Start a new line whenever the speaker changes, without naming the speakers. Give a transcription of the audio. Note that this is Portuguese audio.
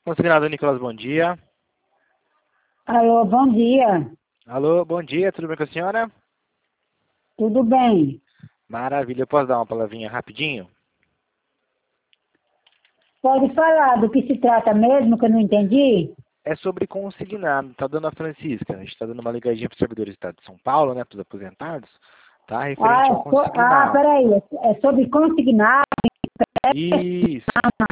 Consignado Nicolas, bom dia.
Alô, bom dia.
Alô, bom dia, tudo bem com a senhora?
Tudo bem?
Maravilha, eu posso dar uma palavrinha rapidinho?
Pode falar do que se trata mesmo, que eu não entendi?
É sobre consignado, tá dando a Francisca. A gente tá dando uma ligadinha para os servidores do Estado de São Paulo, né, para os aposentados, tá? Referente ao consignado.
Peraí, é sobre consignar.
Isso.